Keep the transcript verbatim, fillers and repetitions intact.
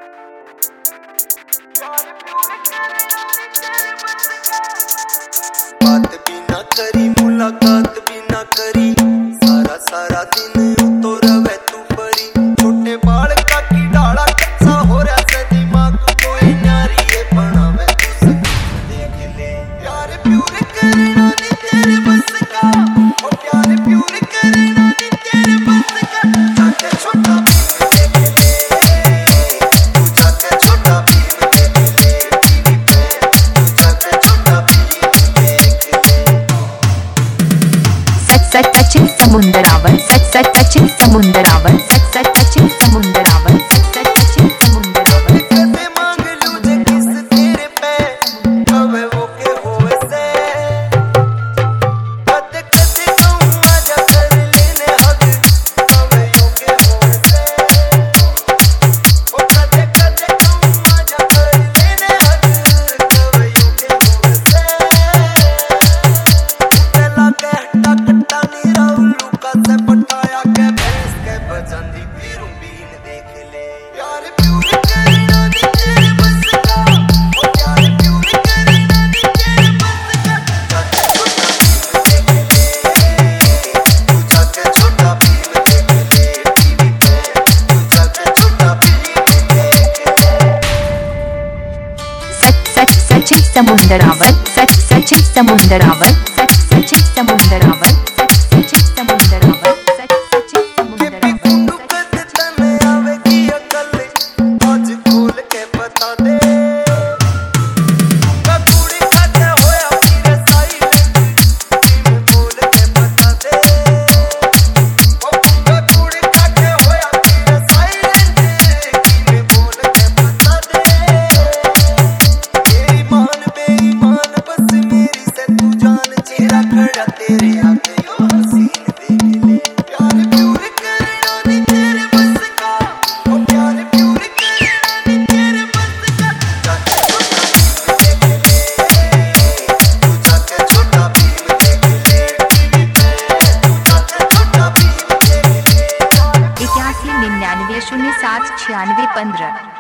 बात भी ना करी मुलाकात भी ना करी, सारा सारा दिन तो रवे तू परी। छोटे बाल का की डाला कच्चा हो रहा से दिमाग कोई नारी है बनावे तू सब देख ले। प्यार प्यूर करना नहीं तेरे बस का, ओ प्यार प्यूर करना नहीं तेरे बस का। जाके छोटा भीम देख ले, तू जाके छोटा भीम देख ले टीवी पे, तू जाके छोटा भीम देख ले। सच सच सचिन समुंदरावर, सच सच सचिन समुंदरावर, सच सच सचिन समुंदरावर, सच सच सचिन समुंदरावर। कैसे मांग लूं जे किस तेरे पे, कवे वो के होवे से। कदे कदे कहूं आजा कर लेने हग, कवे यो के होवे से। ओ कदे कदे कहूं आजा कर लेने हग, कवे यो के होवे से। उतला के हट्टा कट्टा नी राउलू का से पटाया के भैंस के बजंदी फिरूं बीन देख ले। प्यार प्यूर करना नहीं तेरे बस का, ओ प्यार प्यूर करना नहीं तेरे बस का। जाके छोटा भीम देख ले, तू जाके छोटा भीम देख ले टीवी पे, तू जाके छोटा भीम देख ले। सच सच सचिन समुंदरावर, सच सचिन समुंदरावर, सच सचिन समुंदरावर, सच सचिन समुंदरावर, सच सचिन के भी समुंदरावर। कुंडू कद तने आवेगी अकल, आज खोल के बता दे। ककुड़ी का क्या होया फिर साइलेंट, भीम बोल के बता दे। ओ ककुड़ी का क्या होया फिर साइलेंट, भीम बोल के बता दे। तेरी मान बेईमान बस मेरी से तू जान, चेहरा खड़ा तेरे आगे यो हसीन देख ले। प्यार प्यूर करना नहीं तेरे बस का, ओ प्यार प्यूर करना नहीं तेरे बस का। जाके छोटा भीम देख ले, तू जाके छोटा भीम देख ले टीवी पे, तू जाके छोटा भीम देख ले। इक्यासी निन्यानवे शून्य सात छियानवे पंद्रह।